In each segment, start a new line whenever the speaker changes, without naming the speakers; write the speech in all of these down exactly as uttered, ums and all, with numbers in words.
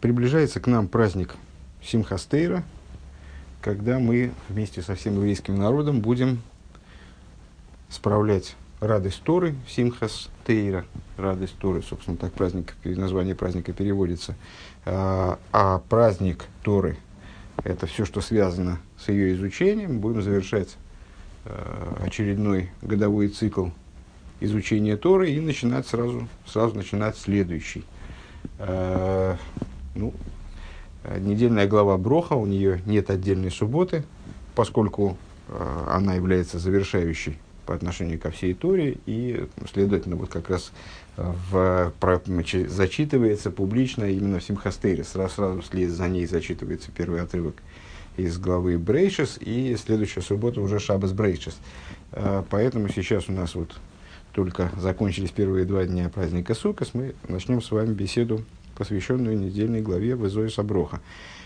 Приближается к нам праздник Симхас Тейра, когда мы вместе со всем еврейским народом будем справлять радость Торы, Симхас Тейра, радость Торы, собственно, так праздник, название праздника переводится. А, а праздник Торы – это все, что связано с ее изучением. Будем завершать а, очередной годовой цикл изучения Торы и начинать сразу, сразу начинать следующий. А, ну, недельная глава Броха, у нее нет отдельной субботы, поскольку а, она является завершающей по отношению ко всей Торе, и, следовательно, вот как раз в, про, зачитывается публично именно в Симхас Тейре. Сразу, сразу вслед за ней зачитывается первый отрывок из главы Брейшис, и следующая суббота уже Шаббас Брейшис. Поэтому сейчас у нас вот только закончились первые два дня праздника Суккос, мы начнем с вами беседу, посвященную недельной главе в Зоис Аброха.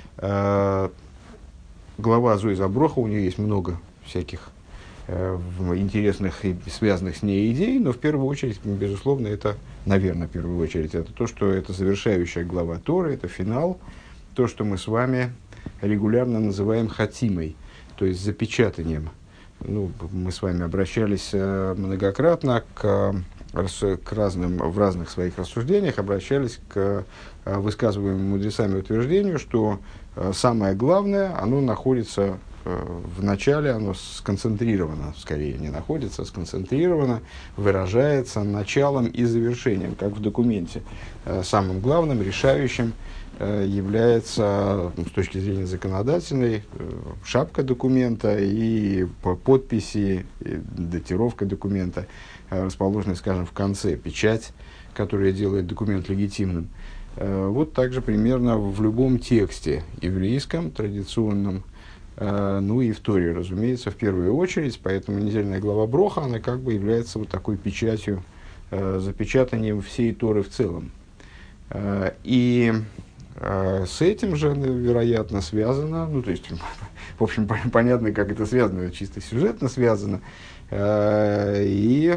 Глава Зоис Аброха, у нее есть много всяких интересных и связанных с ней идей, но в первую очередь, безусловно, это, наверное, в первую очередь, это то, что это завершающая глава Торы, это финал, то, что мы с вами регулярно называем хатимой, то есть запечатанием. Ну, мы с вами обращались многократно к, к разным, в разных своих рассуждениях, обращались к высказываемому мудрецами утверждению, что самое главное, оно находится в начале, оно сконцентрировано, скорее не находится, сконцентрировано, выражается началом и завершением, как в документе. Самым главным, решающим является, с точки зрения законодательной, шапка документа и подписи, и датировка документа, расположенная, скажем, в конце, печать, которая делает документ легитимным. Вот также примерно в любом тексте еврейском, традиционном, ну и в Торе, разумеется, в первую очередь, поэтому недельная глава Броха, она как бы является вот такой печатью, запечатанием всей Торы в целом. И с этим же, вероятно, связано, ну, то есть, в общем, понятно, как это связано, чисто сюжетно связано, и,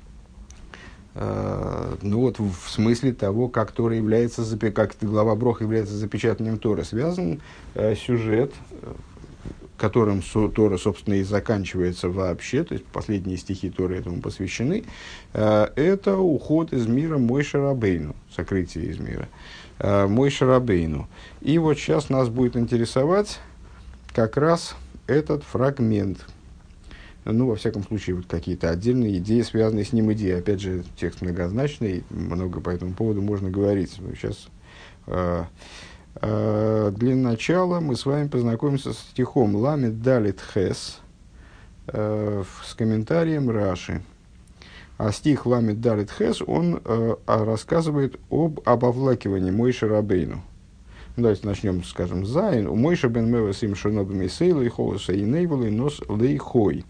ну, вот в смысле того, как Тора является, как глава Броха является запечатанием Торы, связан сюжет, которым Тора, собственно, и заканчивается вообще, то есть последние стихи Торы этому посвящены, это уход из мира Мойше Рабейну, сокрытие из мира Мойше Рабейну. И вот сейчас нас будет интересовать как раз этот фрагмент. Ну, во всяком случае, вот какие-то отдельные идеи, связанные с ним идеи. Опять же, текст многозначный, много по этому поводу можно говорить. Но сейчас... Для начала мы с вами познакомимся с стихом Ламед Далит Хес э, с комментарием Раши. А стих Ламед Далит Хес, он э, рассказывает об обвлакивании Мойше Рабейну. Давайте начнем, скажем, Зайн. У Мойше бен Мевес им шонобим и сейла и холоса и нейвола и нос лейхой.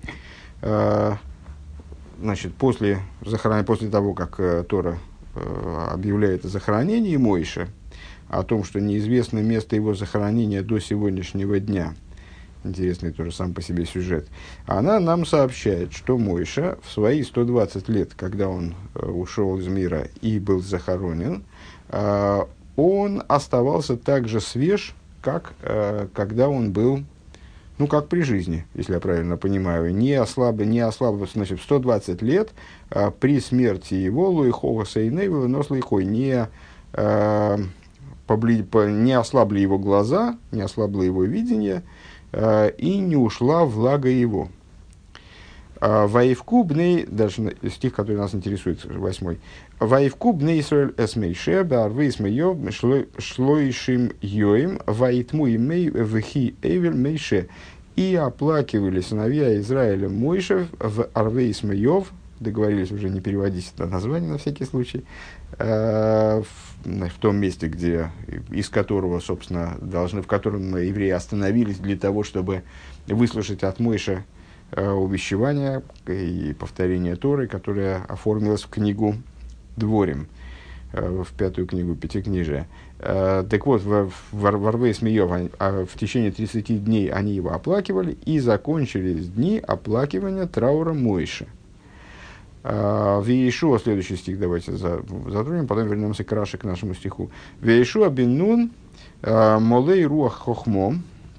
Значит, после, после того, как э, Тора э, объявляет о захоронении Мойше, о том, что неизвестно место его захоронения до сегодняшнего дня. Интересный тоже сам по себе сюжет. Она нам сообщает, что Мойша в свои сто двадцать лет, когда он э, ушел из мира и был захоронен, э, он оставался так же свеж, как э, когда он был, ну, как при жизни, если я правильно понимаю. Не ослаб, не ослаб, значит, в сто двадцать лет э, при смерти его Луихова Сейнейвела, но Слейхой не... Э, не ослабли его глаза, не ослабло его видение, э, и не ушла влага его. Ваивку бней, дальше стих, который нас интересует, восьмой. Ваивку бней Исраэль эсмейше, баарвы эсмейо, шлоишим йоим, ваитму имей вхи эвель мейше. И оплакивали сыновья Израиля Мойше в арве эсмейов, договорились уже не переводить это название на всякий случай, э, в, в том месте, где, из которого, собственно, должны, в котором евреи остановились для того, чтобы выслушать от Мойше э, увещевания и повторение Торы, которое оформилось в книгу Дворим, э, в пятую книгу Пятикнижия. Э, так вот, в, в, в Арве Смеев а в течение тридцати дней они его оплакивали, и закончились дни оплакивания траура Мойше. Веишуа, следующий стих давайте затронем, потом вернемся к Раши, к нашему стиху. Веишуа бен Нун молей руах хохмом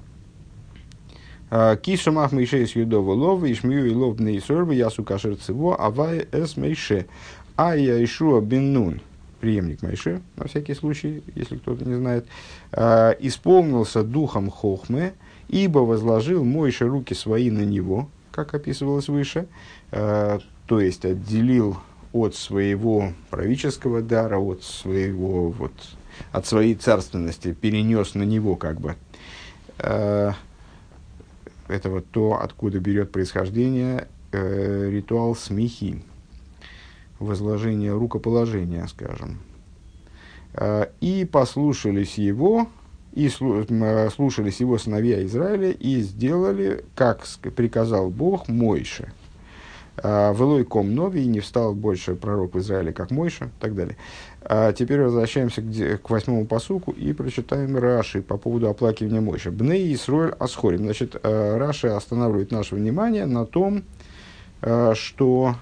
киша мах мейше с юдова лов ишмию и лов бней сорбы ясу кашер цево авай эс мейше. А Яишуа бен Нун, преемник Мойше, на всякий случай, если кто-то не знает, исполнился духом хохмы, ибо возложил Мойше руки свои на него, как описывалось выше, то есть отделил от своего правительского дара, от своего, вот, от своей царственности, перенес на него как бы. Это вот то, откуда берет происхождение ритуал смехи, возложение рукоположения, скажем. И послушались его, и слушались его сыновья Израиля, и сделали, как приказал Бог Мойше. Велой ком нови, не встал больше пророк в Израиле, как Мойше, и так далее. А теперь возвращаемся к, к восьмому пасуку и прочитаем Раши по поводу оплакивания Мойше. Бней Исроэль асхорим. Значит, Раши останавливает наше внимание на том, что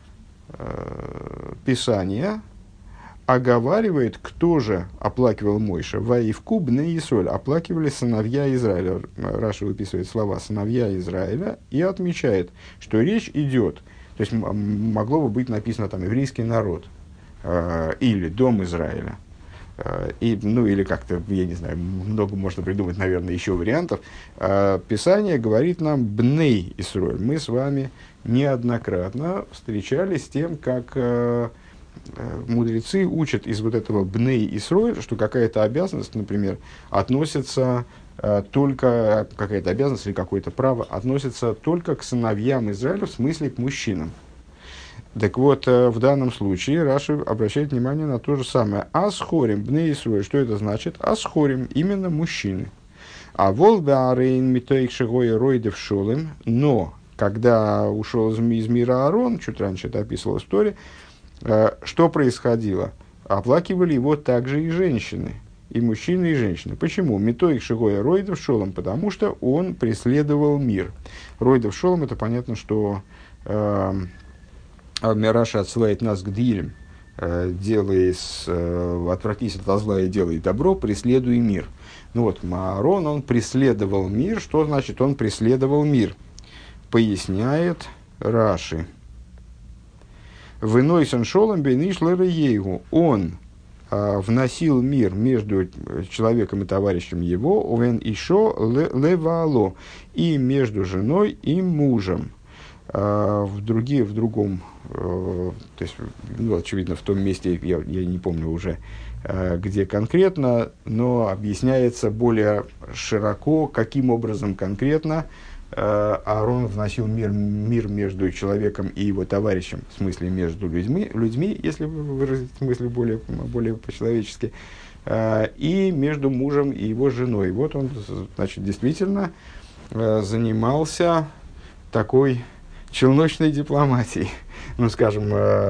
Писание оговаривает, кто же оплакивал Мойше. Ваивку бней Исроэль. Оплакивали сыновья Израиля. Раши выписывает слова «сыновья Израиля» и отмечает, что речь идет, то есть могло бы быть написано там «еврейский народ» э, или «дом Израиля». Э, и, ну или как-то, я не знаю, много можно придумать, наверное, еще вариантов. Э, Писание говорит нам «бней Исроэль». Мы с вами неоднократно встречались с тем, как э, мудрецы учат из вот этого «бней Исроэль», что какая-то обязанность, например, относится э, только, какая-то обязанность или какое-то право относится только к сыновьям Израиля, в смысле к мужчинам. Так вот, э, в данном случае Раши обращает внимание на то же самое. «Асхорим бней Исроэль». Что это значит? «Асхорим» – именно мужчины. А «волбеарейн митоик шигой ройдев шолем». Но, когда ушел из мира Аарон, чуть раньше это описывалось в Торе, что происходило? Оплакивали его также и женщины, и мужчины, и женщины. Почему? Метоик шигоя ройдов шолом, потому что он преследовал мир. Ройдов шолом, это понятно, что э, Раша отсылает нас к дилем, э, делай с, э, отвратись от зла и делай добро, преследуй мир. Ну вот, Аарон, он преследовал мир. Что значит он преследовал мир? Поясняет Раши. Вынойсон шолом бейниш лэрэйегу. Он а, вносил мир между человеком и товарищем его, овен ишо левало, и между женой и мужем. А, в, други, в другом, а, то есть, ну, очевидно, в том месте, я, я не помню уже, а, где конкретно, но объясняется более широко, каким образом конкретно Аарон вносил мир, мир между человеком и его товарищем, в смысле между людьми, людьми, если выразить смысле более, более по-человечески, и между мужем и его женой. Вот он, значит, действительно занимался такой челночной дипломатией. Ну, скажем,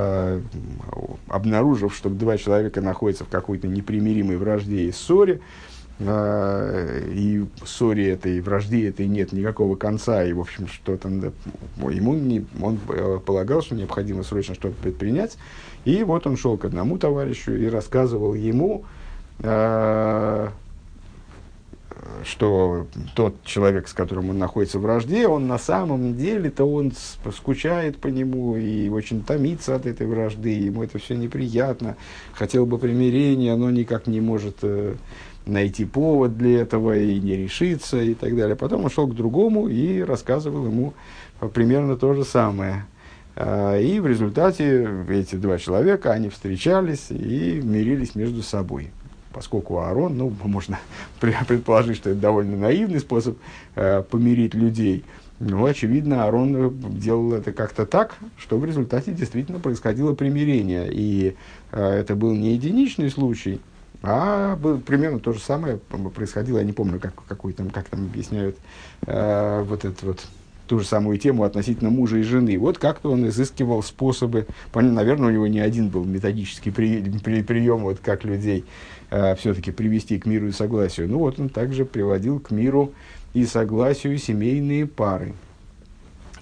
обнаружив, что два человека находятся в какой-то непримиримой вражде и ссоре, и ссоре этой, вражде этой нет никакого конца, и, в общем, что-то ему не, он полагал, что необходимо срочно что-то предпринять, и вот он шел к одному товарищу и рассказывал ему, что тот человек, с которым он находится в вражде, он на самом деле-то он скучает по нему и очень томится от этой вражды, ему это все неприятно, хотел бы примирения, но никак не может найти повод для этого и не решиться и так далее. Потом он шел к другому и рассказывал ему примерно то же самое. И в результате эти два человека, они встречались и мирились между собой. Поскольку Аарон, ну, можно предположить, что это довольно наивный способ помирить людей, но, очевидно, Аарон делал это как-то так, что в результате действительно происходило примирение. И это был не единичный случай, а было примерно то же самое происходило, я не помню, как, какой там, как там объясняют э, вот эту вот, ту же самую тему относительно мужа и жены. Вот как-то он изыскивал способы, понятно, наверное, у него не один был методический при, при, прием, вот как людей э, все-таки привести к миру и согласию. Ну вот он также приводил к миру и согласию семейные пары.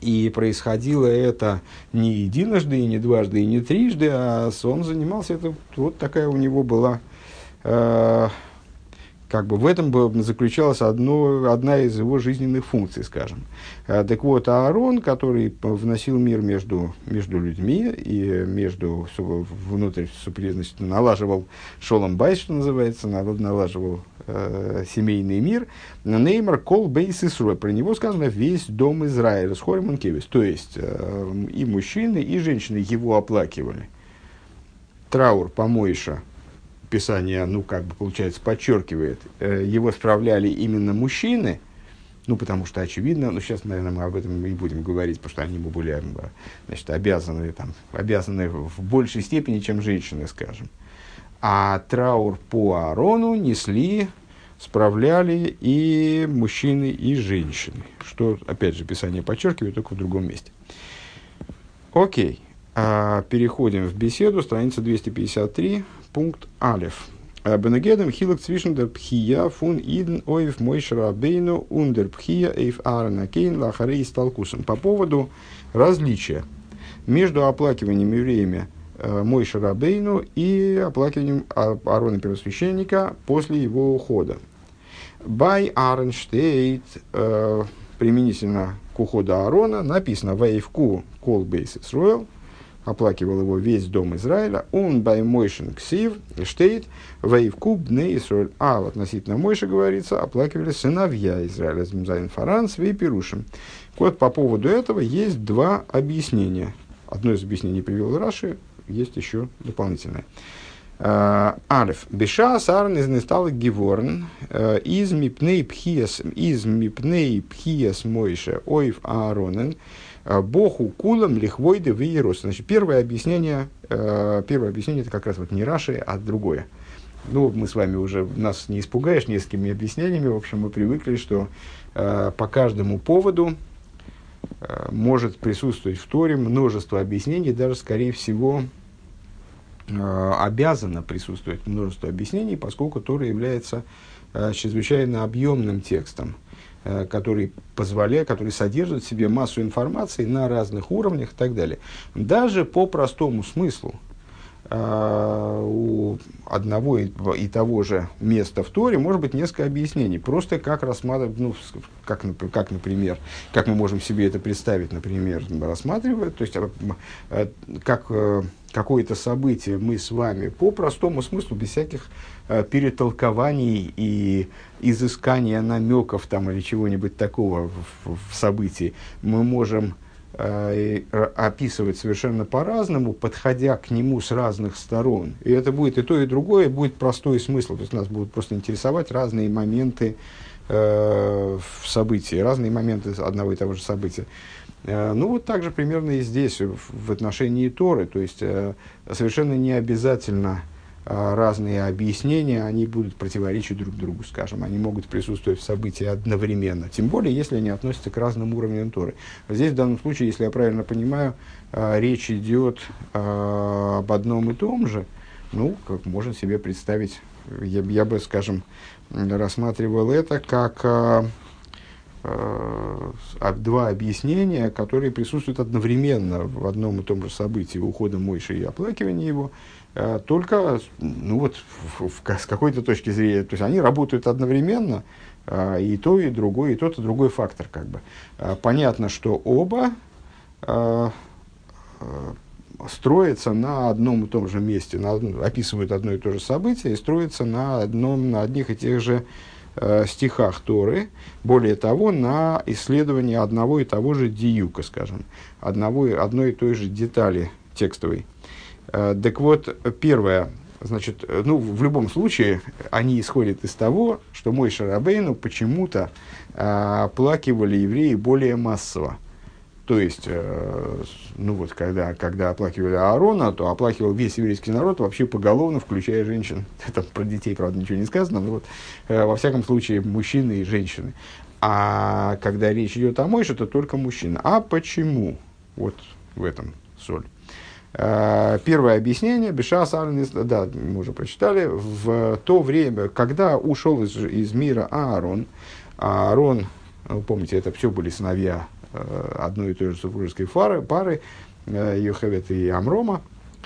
И происходило это не единожды, и не дважды, и не трижды, а он занимался, это вот такая у него была, э, как бы в этом заключалась одно, одна из его жизненных функций, скажем. Э, так вот, Аарон, который вносил мир между, между людьми и между, внутрь, налаживал шолом байс, что называется, налаживал э, семейный мир, неймар кол бейс Исруэль, про него сказано весь дом Израиля, с хорем он кевис, то есть э, и мужчины, и женщины его оплакивали. Траур по Мойше, Писание, ну, как бы, получается, подчеркивает, э, его справляли именно мужчины, ну, потому что, очевидно, ну, сейчас, наверное, мы об этом и будем говорить, потому что они ему были, значит, обязаны, там, обязаны в большей степени, чем женщины, скажем. А траур по Аарону несли, справляли и мужчины, и женщины, что, опять же, Писание подчеркивает, только в другом месте. Окей, а, переходим в беседу, страница двести пятьдесят три. Пункт Алеф. Бенегедем хилок цвишен дер пхия фун иден оев Мойше Рабейну ундер пхия эйв Аарона кейн лахарей сталкусом. По поводу различия между оплакиванием евреями Мойше Рабейну и оплакиванием Аарона первосвященника после его ухода. Бай Аарон штейт, применительно к уходу Аарона, написано «Ваевку кол бейс Исруэл», оплакивал его весь дом Израиля, он бай Мойшен ксив, штейт, ваивку бне Исруэль. А относительно Мойши говорится, оплакивали сыновья Израиля, зимзайн фаран, свей пирушим. Вот по поводу этого есть два объяснения. Одно из объяснений привел Раши, есть еще дополнительное. Алеф. Беша сарн из нестала геворн, из мипней пхиес, из мипней пхиес Мойше, ойв Ааронен, Боху кулам лихвойды в Иерус. Значит, первое объяснение, э, первое объяснение это как раз вот не Раши, а другое. Ну, мы с вами уже, нас не испугаешь несколькими объяснениями. В общем, мы привыкли, что э, по каждому поводу э, может присутствовать в Торе множество объяснений, даже, скорее всего, э, обязано присутствовать множество объяснений, поскольку Тора является э, чрезвычайно объемным текстом, который позволяет, который содержит в себе массу информации на разных уровнях и так далее. Даже по простому смыслу э, у одного и, и того же места в Торе может быть несколько объяснений. Просто как рассматривать, ну, как, как, например, как мы можем себе это представить, например, рассматривая, то есть э, как э, какое-то событие мы с вами по простому смыслу, без всяких э, перетолкований и изыскания намеков там, или чего-нибудь такого в, в событии, мы можем э, описывать совершенно по-разному, подходя к нему с разных сторон. И это будет и то, и другое, будет простой смысл. То есть нас будут просто интересовать разные моменты э, в событии, разные моменты одного и того же события. Э, ну, вот так же примерно и здесь, в, в отношении Торы. То есть, э, совершенно не обязательно разные объяснения, они будут противоречить друг другу, скажем, они могут присутствовать в событии одновременно, тем более, если они относятся к разным уровням Торы. Здесь, в данном случае, если я правильно понимаю, речь идет об одном и том же, ну, как можно себе представить, я, я бы, скажем, рассматривал это как два объяснения, которые присутствуют одновременно в одном и том же событии, ухода Мойши и оплакивания его, только, ну вот, в, в, с какой-то точки зрения, то есть они работают одновременно, и то, и другой, и тот, и другой фактор, как бы. Понятно, что оба строятся на одном и том же месте, на, описывают одно и то же событие и строятся на, одном, на одних и тех же э, стихах Торы, более того, на исследовании одного и того же диюка, скажем, одного, одной и той же детали текстовой. Так вот, первое, значит, ну, в любом случае, они исходят из того, что Мойше Рабейну почему-то э, оплакивали евреи более массово. То есть, э, ну вот, когда, когда оплакивали Аарона, то оплакивал весь еврейский народ, вообще поголовно, включая женщин. Там про детей, правда, ничего не сказано, но вот, э, во всяком случае, мужчины и женщины. А когда речь идет о Мойше, то только мужчины. А почему? Вот в этом соль. Первое объяснение, Беша Сарнис, да, мы уже прочитали, в то время, когда ушел из, из мира Аарон, Аарон, вы помните, это все были сыновья одной и той же супружеской пары, пары Йохевед и Амрома,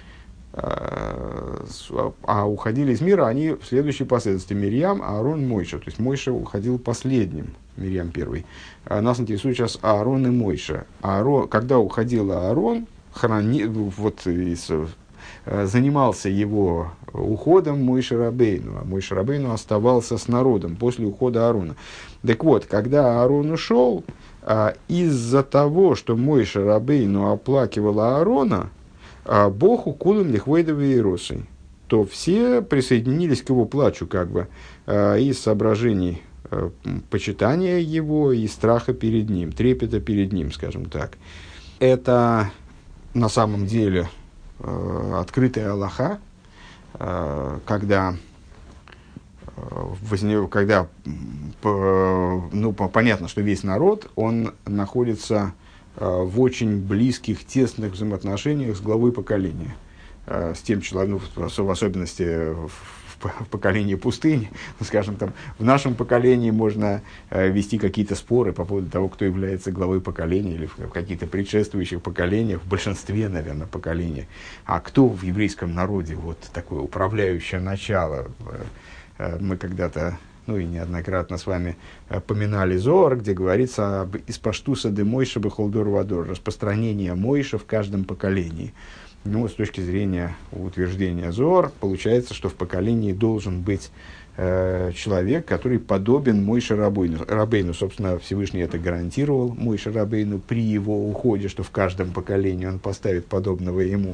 а уходили из мира они в следующей последовательности: Мирьям, Аарон, Мойша. То есть Мойша уходил последним, Мирьям первый. Нас интересует сейчас Аарон и Мойша. Аарон, когда уходил Аарон, храни, вот, из, занимался его уходом Мойше Рабейну, а Мойше Рабейну оставался с народом после ухода Аарона. Так вот, когда Аарон ушел, из-за того, что Мойше Рабейну оплакивал Аарона, Бог укулым лихвейдовые и росой, то все присоединились к его плачу, как бы, из соображений почитания его и страха перед ним, трепета перед ним, скажем так. Это на самом деле открытая алаха, когда, когда ну, понятно, что весь народ, он находится в очень близких, тесных взаимоотношениях с главой поколения. С тем человеком, ну, в особенности в, в поколении пустыни, скажем, там, в нашем поколении можно вести какие-то споры по поводу того, кто является главой поколения, или в каких-то предшествующих поколениях, в большинстве, наверное, поколений. А кто в еврейском народе вот такое управляющее начало? Мы когда-то, ну и неоднократно с вами поминали Зоар, где говорится об испаштуса де Мойша бехолдор вадор, распространение Мойша в каждом поколении. Ну, с точки зрения утверждения Зоар, получается, что в поколении должен быть э, человек, который подобен Мойше Рабейну. Рабейну, собственно, Всевышний это гарантировал Мойше Рабейну при его уходе, что в каждом поколении он поставит подобного ему.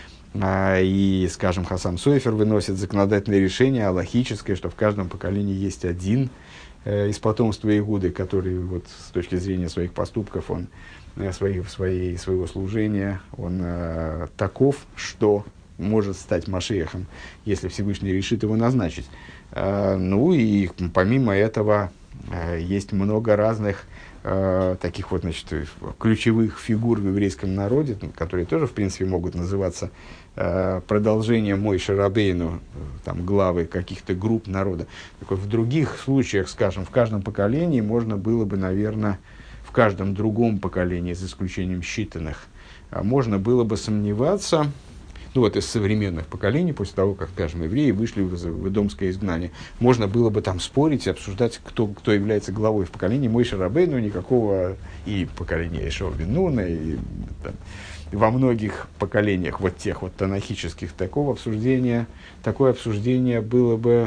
И, скажем, Хасам Софер выносит законодательное решение алахическое, что в каждом поколении есть один э, из потомства Игуды, который вот, с точки зрения своих поступков, он, э, своих, своей, своего служения, он э, таков, что может стать Машиахом, если Всевышний решит его назначить. Э, ну и помимо этого э, есть много разных э, таких вот, значит, ключевых фигур в еврейском народе, которые тоже, в принципе, могут называться продолжением Мойше Рабейну, там, главы каких-то групп народа. Так вот, в других случаях, скажем, в каждом поколении можно было бы, наверное, в каждом другом поколении, за исключением считанных, можно было бы сомневаться, ну вот из современных поколений, после того, как, скажем, евреи вышли в, в идомское изгнание, можно было бы там спорить и обсуждать, кто, кто является главой в поколении Мойше Рабейну, никакого, и поколения Ишуа бен Нуна, и там, во многих поколениях, вот тех вот танахических, такого обсуждения, такое обсуждение было бы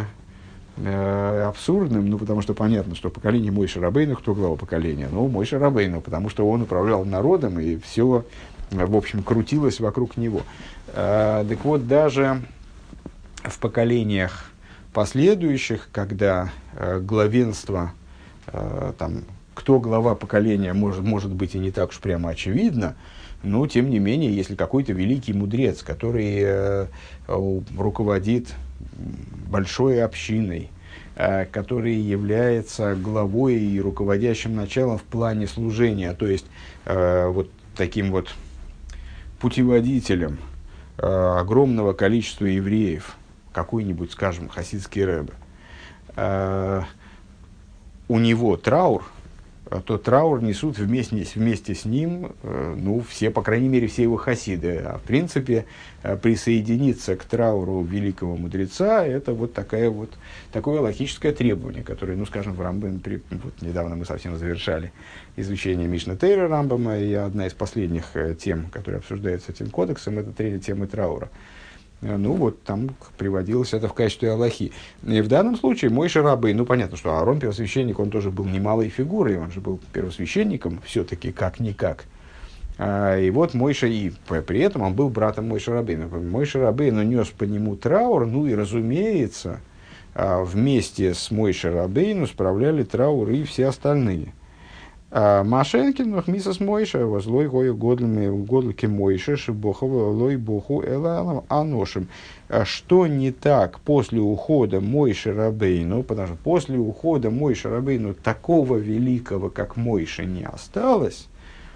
э, абсурдным, ну, потому что понятно, что поколение Мойше Рабейну, кто глава поколения? Ну, Мойше Рабейну, потому что он управлял народом, и все, в общем, крутилось вокруг него. Э, так вот, даже в поколениях последующих, когда э, главенство, э, там, кто глава поколения, может, может быть и не так уж прямо очевидно, но, тем не менее, если какой-то великий мудрец, который э, руководит большой общиной, э, который является главой и руководящим началом в плане служения, то есть э, вот таким вот путеводителем э, огромного количества евреев, какой-нибудь, скажем, хасидский рэбе, э, у него траур, то траур несут вместе, вместе с ним, э, ну, все, по крайней мере, все его хасиды. А в принципе, э, присоединиться к трауру великого мудреца, это вот, такая вот такое логическое требование, которое, ну, скажем, в Рамбаме, вот недавно мы совсем завершали изучение Мишна Тейра Рамбама, и одна из последних э, тем, которая обсуждается этим кодексом, это третья тема траура. Ну, вот там приводилось это в качестве алахи. И в данном случае Мойше Рабейну, ну, понятно, что Аарон, первосвященник, он тоже был немалой фигурой, он же был первосвященником, все-таки как-никак. А, и вот Мойше, и при этом он был братом Мойше Рабейну. Мойше Рабейну нес по нему траур, ну и, разумеется, вместе с Мойше Рабейну справляли траур и все остальные. Машенкин, но хмисас Мойша, возлой гою годлки Мойша, шибохова лой боху элалам аношим. Что не так после ухода Мойши Рабейну, потому что после ухода Мойши Рабейну такого великого, как Мойша, не осталось.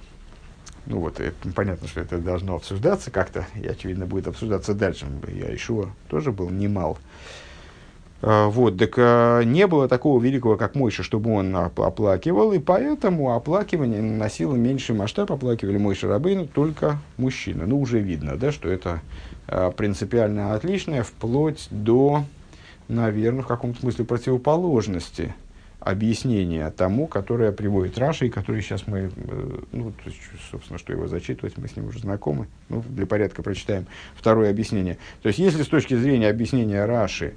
Ну вот, понятно, что это должно обсуждаться как-то, и, очевидно, будет обсуждаться дальше. Я Ишуа тоже был немал. А, вот, так а, не было такого великого, как Мойша, чтобы он оп- оплакивал, и поэтому оплакивание носило меньший масштаб, оплакивали Мойша Рабейну только мужчины. Ну, уже видно, да, что это а, принципиально отличное, вплоть до, наверное, в каком-то смысле противоположности объяснения тому, которое приводит Раши, и который сейчас мы, э, ну, то есть, собственно, что его зачитывать, мы с ним уже знакомы, ну, для порядка прочитаем второе объяснение. То есть, если с точки зрения объяснения Раши,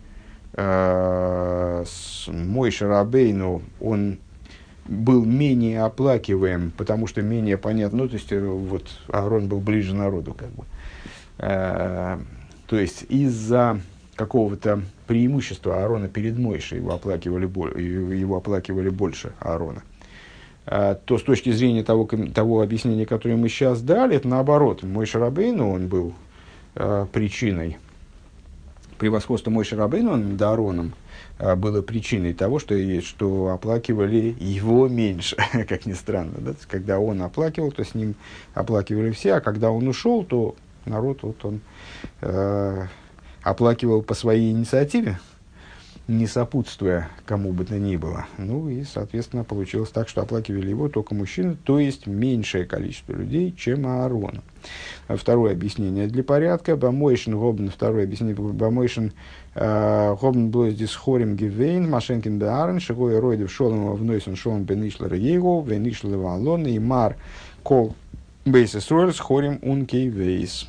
Мойше Рабейну, он был менее оплакиваем, потому что менее понятно, ну, то есть, вот, Аарон был ближе народу, как бы. То есть, из-за какого-то преимущества Аарона перед Мойше его оплакивали, его оплакивали больше Аарона. То с точки зрения того, того объяснения, которое мы сейчас дали, это наоборот. Мойше Рабейну, он был причиной, превосходство Мойше Рабейну над Аароном а, было причиной того, что, что оплакивали его меньше, как ни странно. Да? Когда он оплакивал, то с ним оплакивали все, а когда он ушел, то народ вот он, э, оплакивал по своей инициативе, не сопутствуя кому бы то ни было. Ну и, соответственно, получилось так, что оплакивали его только мужчины, то есть меньшее количество людей, чем Аарона. Второе объяснение для порядка. Бамойшин гобн, второе объяснение. Бамойшин гобн блойс дис хорим гивейн, машенкин беарен, шигой ройдев шолом внойсен шолом бенишлер его, венишлер валон, и мар кол бейсис ройлс хорим ункей вейс.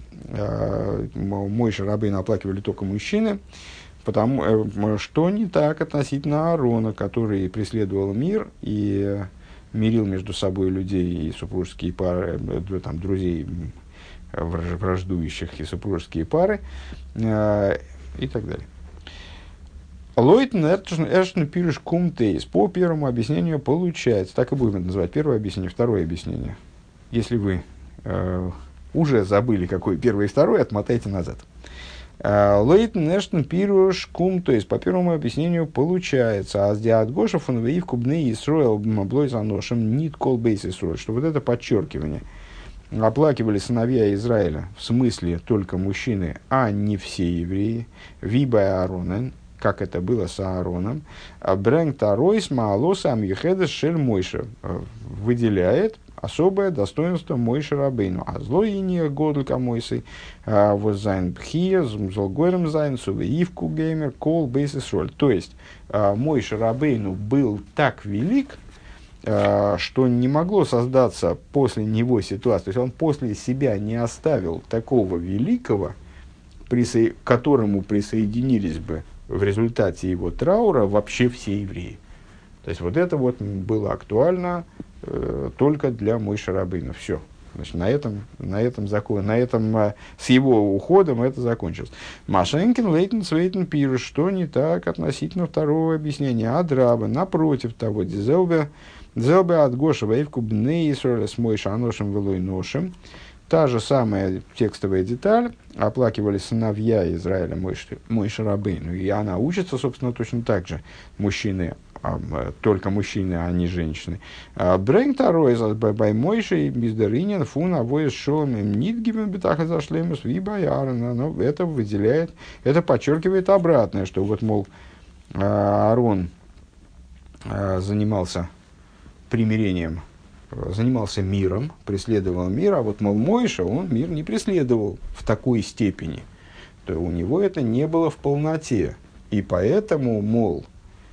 Мойши Рабейну оплакивали только мужчины, потому что не так относительно Аарона, который преследовал мир и мирил между собой людей и супружеские пары, там, друзей враждующих и супружеские пары, э, и так далее. Лойтен эршн пириш кум тейс. По первому объяснению получается, так и будем называть, первое объяснение, второе объяснение. Если вы э, уже забыли, какое первое и второе, отмотайте назад. Лейтен эштен пируш кум, то есть по первому объяснению получается, а с диад гошев он веив кубны Исроэл блой заношем нит кол бейс Исроэл, что вот это подчеркивание. Оплакивали сыновья Израиля, в смысле только мужчины, а не все евреи, виба Ааронен, как это было с Аароном, брэнг таройс маалоса амьехедес шель Мойше, выделяет особое достоинство Мойше Рабейну. А злой и не годлка Мойсы, воззайн пхия, золгойрем зайн, сувеивку геймер, кол бейсис роль. То есть, Мойше Рабейну был так велик, что не могло создаться после него ситуация. То есть, он после себя не оставил такого великого, к которому присоединились бы в результате его траура вообще все евреи. То есть, вот это вот было актуально э, только для Мойше Рабейну. Все. Значит, на этом, на этом, закон, на этом э, с его уходом это закончилось. Машенкин, Лейтен, Свейтен, Пируш, что не так относительно второго объяснения. Адраба, напротив того, Дизелбе, Дизелбе от Гоша, Ваивку Бней Исроля с Мойше Аношем Велой Ношем. Та же самая текстовая деталь. Оплакивали сыновья Израиля Мойше, Мойше Рабейну. И она учится, собственно, точно так же. Мужчины, а, только мужчины, а не женщины. Брэнг тарой бай Мойше бездаринен фун авоис шолом им нитгивен бетаха зашлемус вибаярна. Но это выделяет, это подчеркивает обратное, что вот, мол, Аарон занимался примирением, занимался миром, преследовал мир, а вот, мол, Мойша, он мир не преследовал в такой степени. То у него это не было в полноте. И поэтому, мол,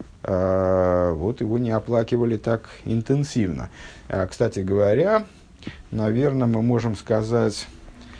э, вот его не оплакивали так интенсивно. А, кстати говоря, наверное, мы можем сказать,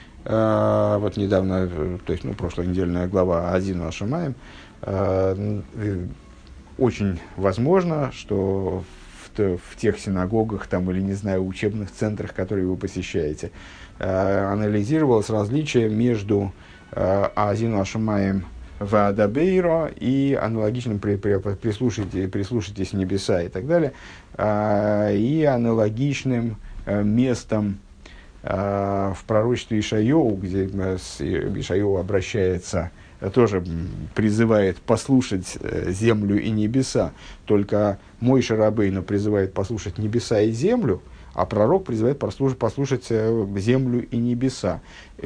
э, вот недавно, то есть, ну, прошлонедельная глава Азину Ашамаем, э, очень возможно, что в тех синагогах там, или, не знаю, учебных центрах, которые вы посещаете, э, анализировалось различие между э, Азину Ашамаем в Адабейро и аналогичным при, при, прислушайте, прислушайтесь небеса и так далее, э, и аналогичным э, местом э, в пророчестве Ишайоу, где Ишайоу обращается, тоже призывает послушать землю и небеса, только Мойше Рабейну призывает послушать небеса и землю, а пророк призывает послушать, послушать землю и небеса.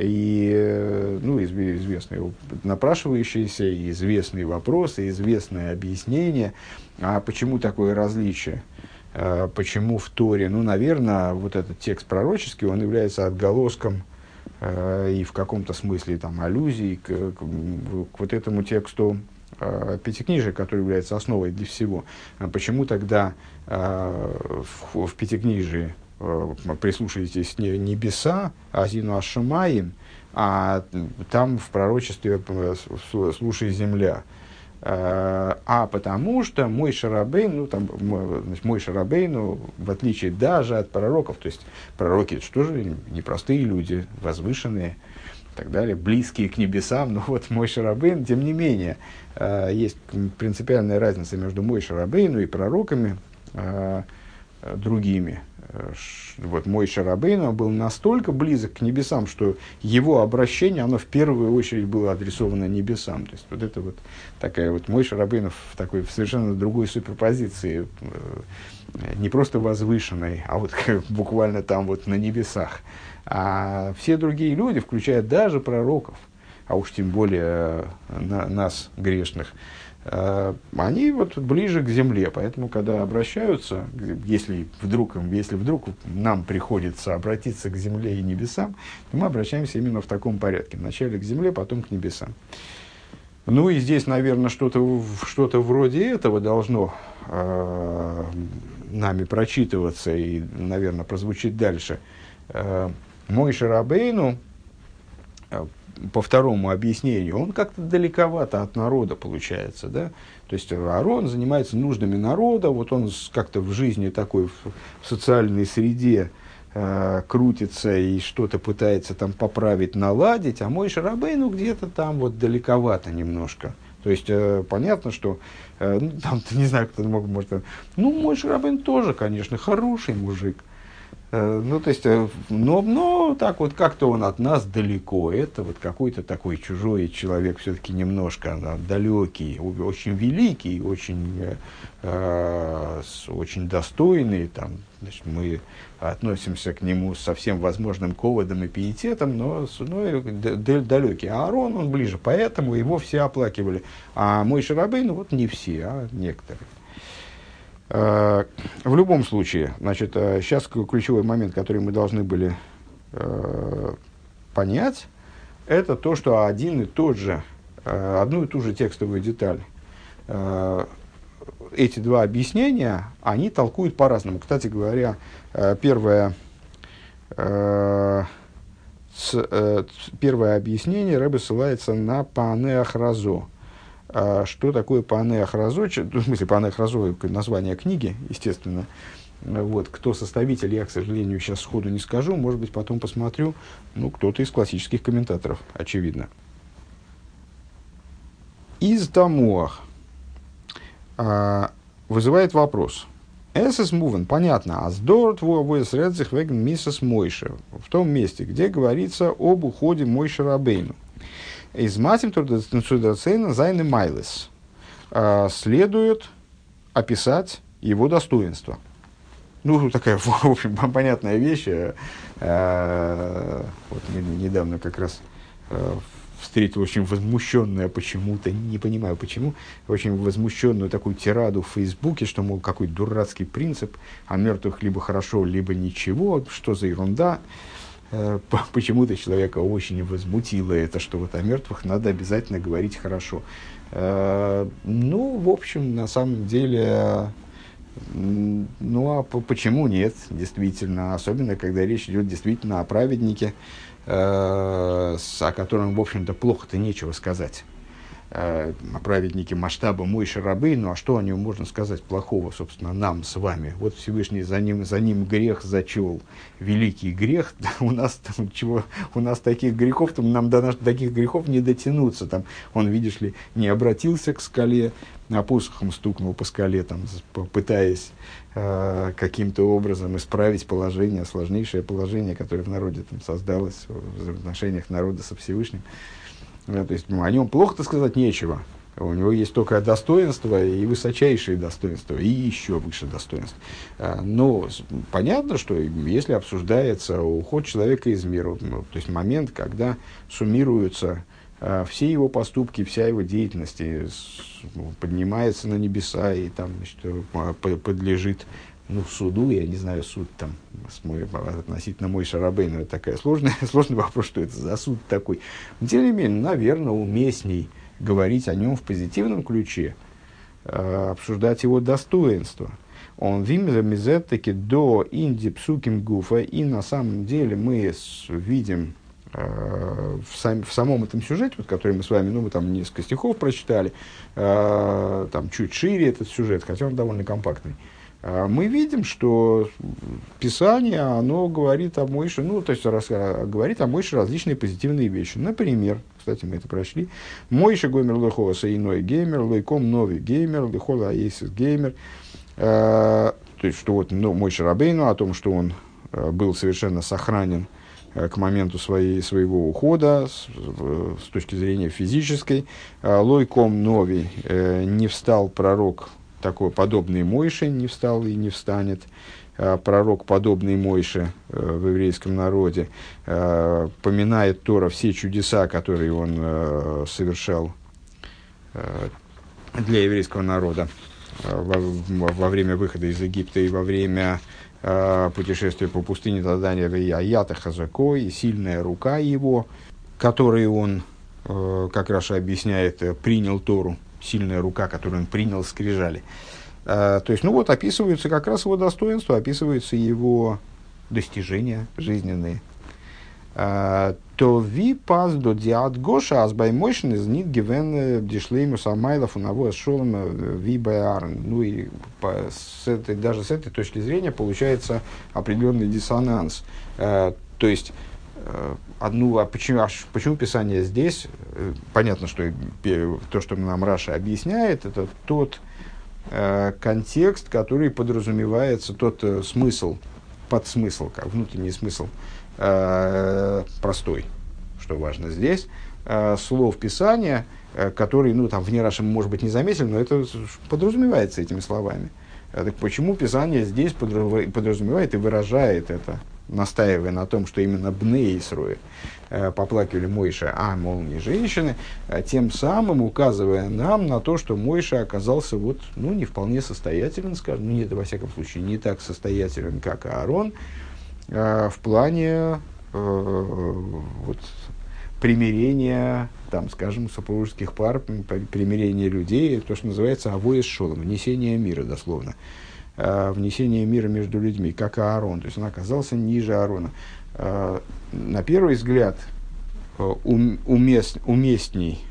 И, ну, известные напрашивающиеся, известные вопросы, известное объяснение. А почему такое различие? Почему в Торе? Ну, наверное, вот этот текст пророческий, он является отголоском э, и в каком-то смысле там, аллюзией к, к, к вот этому тексту э, Пятикнижия, который является основой для всего. А почему тогда э, в, в Пятикнижии э, прислушайтесь не небеса, азину ашамаим, а там в пророчестве слушай земля? А потому что Мойше Рабейну, ну, там, Мойше Рабейну, в отличие даже от пророков, то есть пророки, это что же непростые люди, возвышенные и так далее, близкие к небесам, но вот Мойше Рабейну, тем не менее, есть принципиальная разница между Мойше Рабейну и пророками другими. Вот Мойше Рабейну был настолько близок к небесам, что его обращение, оно в первую очередь было адресовано небесам. То есть вот это вот такая вот Мойше Рабейну в такой в совершенно другой суперпозиции, не просто возвышенной, а вот буквально там вот на небесах. А все другие люди, включая даже пророков, а уж тем более на, нас, грешных, они вот ближе к земле, поэтому, когда обращаются, если вдруг, если вдруг нам приходится обратиться к земле и небесам, то мы обращаемся именно в таком порядке. Вначале к земле, потом к небесам. Ну и здесь, наверное, что-то, что-то вроде этого должно э, нами прочитываться и, наверное, прозвучит дальше. Э, Мойше Рабейну, по второму объяснению, он как-то далековато от народа получается, да? То есть Аарон занимается нуждами народа, вот он как-то в жизни такой, в, в социальной среде э, крутится и что-то пытается там поправить, наладить, а Мойше Рабейну где-то там вот далековато немножко. То есть э, понятно, что, э, ну, там, не знаю, кто мог, может, ну, Мойше Рабейну тоже, конечно, хороший мужик. Ну, то есть, но, но так вот как-то он от нас далеко. Это вот какой-то такой чужой человек, все-таки немножко да, далекий, очень великий, очень, э, очень достойный. Там, значит, мы относимся к нему со всем возможным ководом и пиететом, но, но далекий. А Аарон, он ближе, поэтому его все оплакивали. А Мойше Рабейну, вот не все, а некоторые. В любом случае, значит, сейчас ключевой момент, который мы должны были э, понять, это то, что один и тот же, э, одну и ту же текстовую деталь, э, эти два объяснения, они толкуют по-разному. Кстати говоря, э, первое, э, с, э, первое объяснение Ребе ссылается на Паанеах Разо. Что такое Паанеах Разо? В смысле, Паанеах Разо – название книги, естественно. Вот. Кто составитель, я, к сожалению, сейчас сходу не скажу. Может быть, потом посмотрю. Ну, кто-то из классических комментаторов, очевидно. Из Тамуах а, вызывает вопрос. Эсэс мувен, понятно. Аздорт вуавойс редзих веген миссас Мойше. В том месте, где говорится об уходе Мойше Рабейну. Из матем трудоцейна зайны майлес следует описать его достоинство. Ну, такая, в общем, понятная вещь. Вот недавно как раз встретил очень возмущенную, почему-то, не понимаю почему, очень возмущенную такую тираду в Фейсбуке, что, мол, какой дурацкий принцип, о мертвых либо хорошо, либо ничего, что за ерунда. Почему-то человека очень возмутило это, что вот о мертвых надо обязательно говорить хорошо. Ну, в общем, на самом деле, ну, а почему нет, действительно, особенно, когда речь идет действительно о праведнике, о котором, в общем-то, плохо-то нечего сказать. О праведнике масштаба Мойше Рабейну, а что о нем можно сказать плохого, собственно, нам с вами? Вот Всевышний за ним, за ним грех зачел, великий грех, у нас, там, чего, у нас таких грехов, там, нам до наших таких грехов не дотянуться. Там, он, видишь ли, не обратился к скале, а посохом стукнул по скале, там, пытаясь э, каким-то образом исправить положение, сложнейшее положение, которое в народе там, создалось в отношениях народа со Всевышним. То есть, ну, о нем плохо-то сказать нечего. У него есть только достоинство и высочайшие достоинства, и еще выше достоинств. Но понятно, что если обсуждается уход человека из мира, ну, то есть момент, когда суммируются все его поступки, вся его деятельность, и поднимается на небеса и там, значит, подлежит ну, суду, я не знаю, суд там относительно Моше Рабейну, это такая сложная, сложный вопрос, что это за суд такой. Но, тем не менее, наверное, уместней говорить о нем в позитивном ключе, э, обсуждать его достоинство. Он вимзамизет таки до инди псуким гуфа, и на самом деле мы с, видим э, в, сам, в самом этом сюжете, вот, который мы с вами, ну, мы там несколько стихов прочитали, э, там чуть шире этот сюжет, хотя он довольно компактный. Мы видим, что Писание, оно говорит о Моше, ну, то есть раз, говорит о Моше различные позитивные вещи. Например, кстати, мы это прошли, Моше гомер лохоса иной геймер, лойком новый геймер, лихола аесис геймер. То есть, что вот ну, Моше Рабейну, о том, что он был совершенно сохранен к моменту своей, своего ухода с, с точки зрения физической. Лойком новый, не встал пророк, такой подобный Мойше, не встал и не встанет, а, пророк, подобный Мойше а, в еврейском народе, а, поминает Тора все чудеса, которые он а, совершал а, для еврейского народа а, во, во время выхода из Египта и во время а, путешествия по пустыне Тадания Аята Хазако, и сильная рука его, которой он, а, как Раша объясняет, принял Тору. Сильная рука, которую он принял, скрижали. А, то есть, ну вот, описываются как раз его достоинства, описываются его достижения жизненные. То ви пас до диад гоша азбай мойшен из нит гивен дишлейму самайлов унаво шолом ви байарн. Ну и по, с этой, даже с этой точки зрения получается определенный диссонанс. А, то есть, одну, а почему, а почему Писание здесь? Понятно, что то, что нам Раша объясняет, это тот э, контекст, который подразумевается, тот э, смысл, подсмысл, как внутренний смысл, э, простой, что важно здесь, э, слов Писания, э, который, ну, там, вне Раши, может быть, не заметили, но это подразумевается этими словами. Э, так почему Писание здесь подразумевает и выражает это? Настаивая на том, что именно Бней Исроэль э, поплакивали Мойше, а, мол, не женщины, э, тем самым указывая нам на то, что Мойше оказался вот, ну, не вполне состоятелен, скажем, ну, нет, во всяком случае, не так состоятелен, как Аарон, э, в плане э, вот, примирения, там, скажем, супружеских пар, примирения людей, то, что называется авоис шолом, внесение мира, дословно. Внесение мира между людьми, как Аарон. То есть он оказался ниже Аарона. На первый взгляд, ум, умест, уместней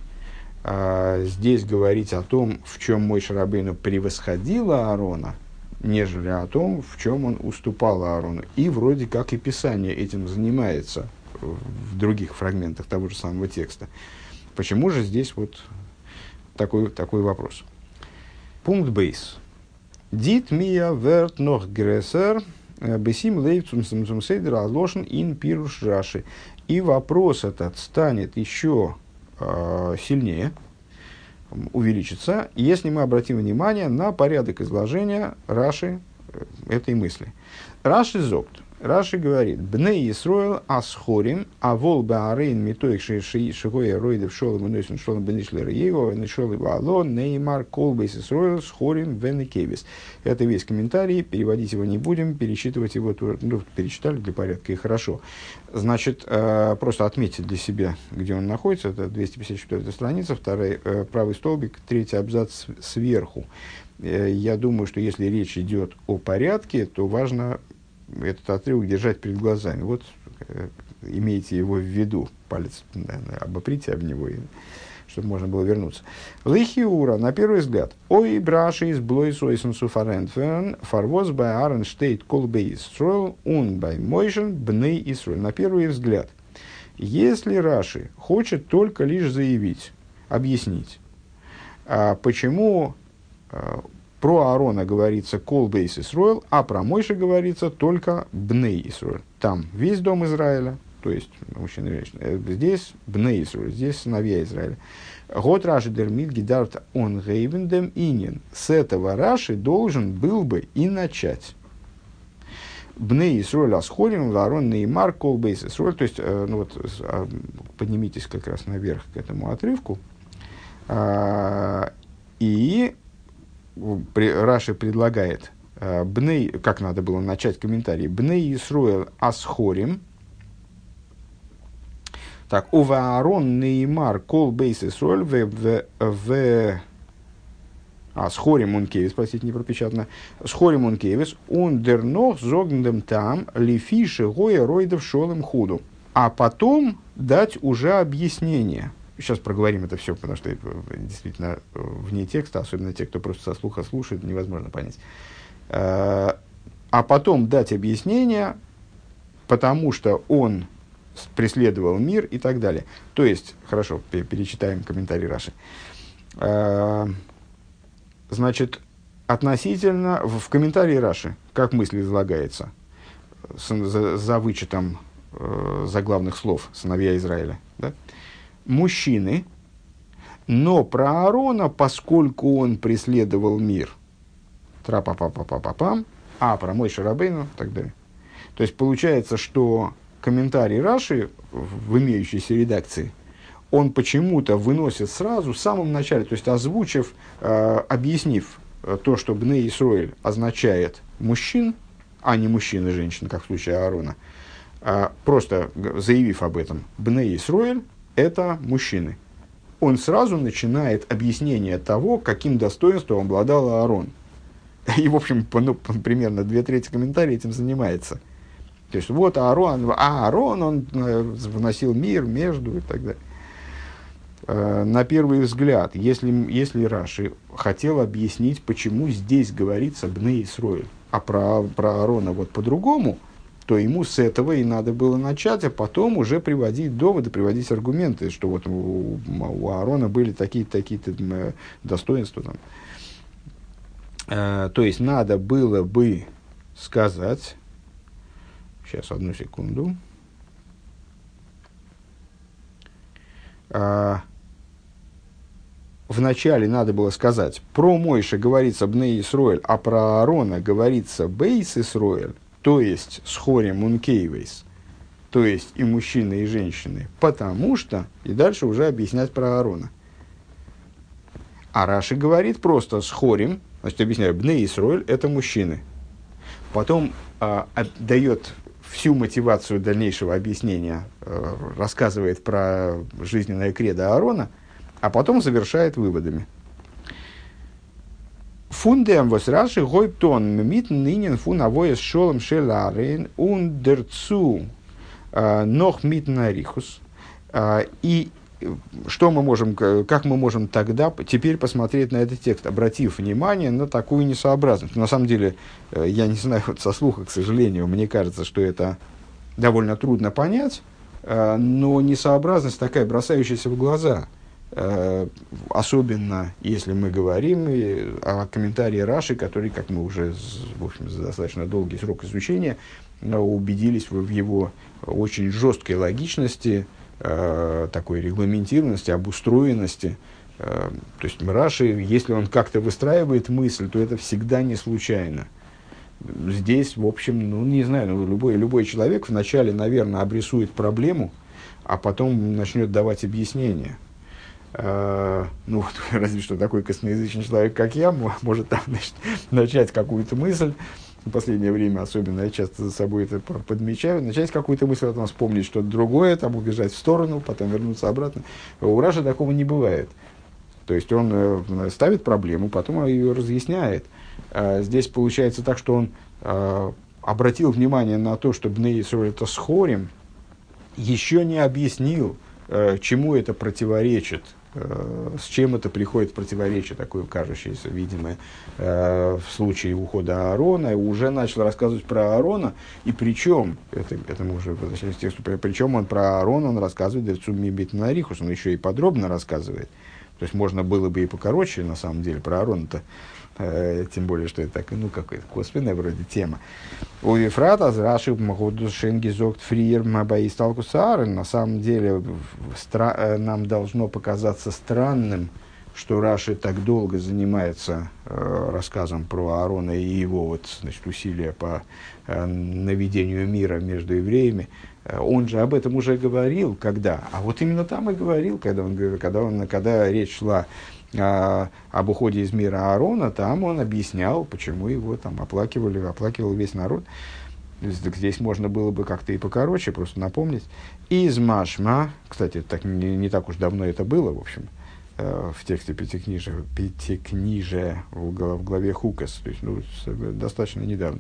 здесь говорить о том, в чем Моше Рабейну превосходил Аарона, нежели о том, в чем он уступал Аарону. И вроде как и Писание этим занимается в других фрагментах того же самого текста. Почему же здесь вот такой, такой вопрос? Пункт бейс. Дит мия верт нох грессер бесим лейвцум самсумсейдер алошен ин пируш раши. И вопрос этот станет еще э, сильнее, увеличится, если мы обратим внимание на порядок изложения Раши э, этой мысли. Раши зогт. Раши говорит: Бней Исроэл асхорим, а вол баарейн митоик шигоя ройдев шолом выносим шолом бенишлер его, венешол его алон, неймар колбейс Исроэл схорим венекевис. Это весь комментарий, переводить его не будем, пересчитывать его, ну, перечитали для порядка, и хорошо. Значит, э, просто отметьте для себя, где он находится, это двести пятьдесят четвёртая страница, второй, э, правый столбик, третий абзац сверху. Э, я думаю, что если речь идет о порядке, то важно этот отрывок держать перед глазами. Вот э, имейте его в виду, палец, наверное, обоприте об него, и, чтобы можно было вернуться. Лихиура, на первый взгляд, ой, браши из блойс ойсен суфарентфен, фарвоз бай арен штейт колбей Исроэл, ун бай мойшен бней Исроэль. На первый взгляд, если Раши хочет только лишь заявить, объяснить, а почему а, про Аарона говорится «Кол бейс Исроэл», а про Мойше говорится только «Бней Исроэль». Там весь дом Израиля, то есть мужчина и женщина. Здесь Бней Исруэль, здесь сыновья Израиля. Год Раши дермит гидарт он гейвендем инин. С этого Раши должен был бы и начать. Бней Исруэль асхорим ларон неймар колбейс Исруэль. То есть, ну вот, поднимитесь как раз наверх к этому отрывку. И Раши предлагает, Бней, как надо было начать комментарий, Бней Исруэль асхорим. Так, ова Аарон неймар кол бейс Исруэль в в а схорим ункевис, простите, не пропечатано, схорим ункевис ундернох зогндем там лифиши гоя ройдов шолем худу. А потом дать уже объяснение. Сейчас проговорим это все, потому что это действительно вне текста, особенно те, кто просто со слуха слушает, невозможно понять. А потом дать объяснение, потому что он преследовал мир и так далее. То есть, хорошо, перечитаем комментарий Раши. Значит, относительно, в, в комментарии Раши, как мысль излагается, с, за, за вычетом э, заглавных слов «сыновья Израиля», да? Мужчины, но про Аарона, поскольку он преследовал мир, тра-па-па-па-па-пам, а про Мойше Рабейну и так далее. То есть, получается, что комментарий Раши в имеющейся редакции, он почему-то выносит сразу в самом начале, то есть озвучив, э, объяснив э, то, что Бней Исруэль означает мужчин, а не мужчин и женщин, как в случае Аарона, э, просто заявив об этом, Бней Исруэль – это мужчины. Он сразу начинает объяснение того, каким достоинством обладал Аарон. И, в общем, ну, примерно две трети комментариев этим занимается. То есть, вот Аарон, а Аарон, он вносил мир между и так далее. На первый взгляд, если, если Раши хотел объяснить, почему здесь говорится Бней Исруэль, а про, про Аарона вот по-другому, то ему с этого и надо было начать, а потом уже приводить доводы, приводить аргументы, что вот у, у Аарона были такие-то, такие-то достоинства. Там. То есть, надо было бы сказать... Сейчас, одну секунду. А, вначале надо было сказать, про Мойше говорится Бней Исруэль, а про Аарона говорится Бейс Исруэль, то есть Схорим Ункейвейс, то есть и мужчины, и женщины, потому что, и дальше уже объяснять про Аарона. А Раши говорит просто Схорим, значит, объясняю, Бней Исруэль – это мужчины. Потом а, дает всю мотивацию дальнейшего объяснения, э, рассказывает про жизненное кредо Аарона, а потом завершает выводами. Фундем вос Раши гойптон мит нынен фун авоес шолом шеларен ундерцу нох мит нарихус. И что мы можем, как мы можем тогда теперь посмотреть на этот текст, обратив внимание на такую несообразность? На самом деле, я не знаю, вот со слуха, к сожалению, мне кажется, что это довольно трудно понять, но несообразность такая, бросающаяся в глаза, особенно если мы говорим о комментарии Раши, который, как мы уже, в общем, за достаточно долгий срок изучения убедились в его очень жесткой логичности, такой регламентированности, обустроенности. То есть Раши, если он как-то выстраивает мысль, то это всегда не случайно. Здесь, в общем, ну, не знаю, ну, любой, любой человек вначале, наверное, обрисует проблему, а потом начнет давать объяснения. Ну, вот, разве что такой косноязычный человек, как я, может там, значит, начать какую-то мысль. В последнее время особенно я часто за собой это подмечаю, начать какую-то мысль, потом вспомнить что-то другое, там убежать в сторону, потом вернуться обратно. У Раши такого не бывает. То есть он э, ставит проблему, потом ее разъясняет. А здесь получается так, что он э, обратил внимание на то, что Бней Исруэль это схорим, еще не объяснил, э, чему это противоречит. С чем это приходит в противоречие, такое кажущееся, видимое, э, в случае ухода Аарона, и уже начал рассказывать про Аарона, и причем, это, это мы уже возвращаемся к тексту, причем он про Аарона, он рассказывает Дерцуми Битнарихус, он еще и подробно рассказывает, то есть можно было бы и покороче, на самом деле, про Аарона-то э, тем более, что это так, ну, какая-то косвенная вроде тема. У Ефрата Раши Махуду Шенгизокт Фриер Мабаисталку Саарен. На самом деле стра- нам должно показаться странным, что Раши так долго занимается э, рассказом про Аарона и его вот, значит, усилия по э, наведению мира между евреями. Э, он же об этом уже говорил, когда? А вот именно там и говорил, когда, он, когда, он, когда речь шла э, об уходе из мира Аарона, там он объяснял, почему его там оплакивали, оплакивал весь народ. Здесь можно было бы как-то и покороче, просто напомнить. Из Машма, кстати, так, не, не так уж давно это было, в общем, в тексте Пятикнижия, Пятикнижия в главе Хукас, то есть, ну, достаточно недавно.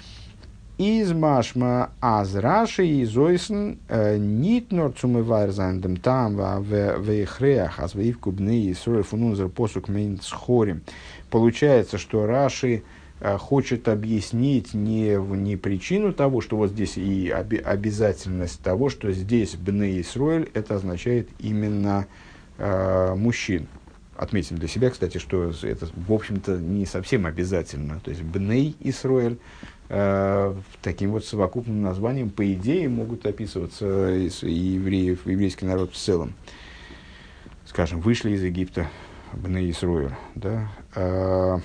Из Машма аз Раши и Зойсен нит нор цумывайрзандем там в ихреах аз вивку бны и срой фунунзер посук мейн схорим. Получается, что Раши хочет объяснить не, не причину того, что вот здесь и оби- обязательность того, что здесь бны Исроэль, это означает именно мужчин. Отметим для себя, кстати, что это, в общем-то, не совсем обязательно. То есть, Бней Исроэль э, таким вот совокупным названием, по идее, могут описываться и евреев, еврейский народ в целом. Скажем, вышли из Египта, Бней Исроэль. Да?